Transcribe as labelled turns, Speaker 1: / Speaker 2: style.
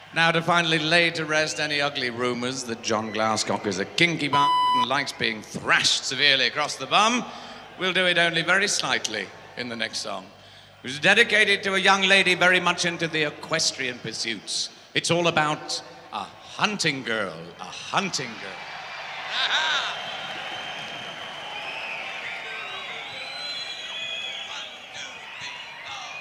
Speaker 1: Now, to finally lay to rest any ugly rumours that John Glasscock is a kinky bastard and likes being thrashed severely across the bum, we'll do it only very slightly in the next song. It was dedicated to a young lady very much into the equestrian pursuits. It's all about a hunting girl, a hunting girl. Aha!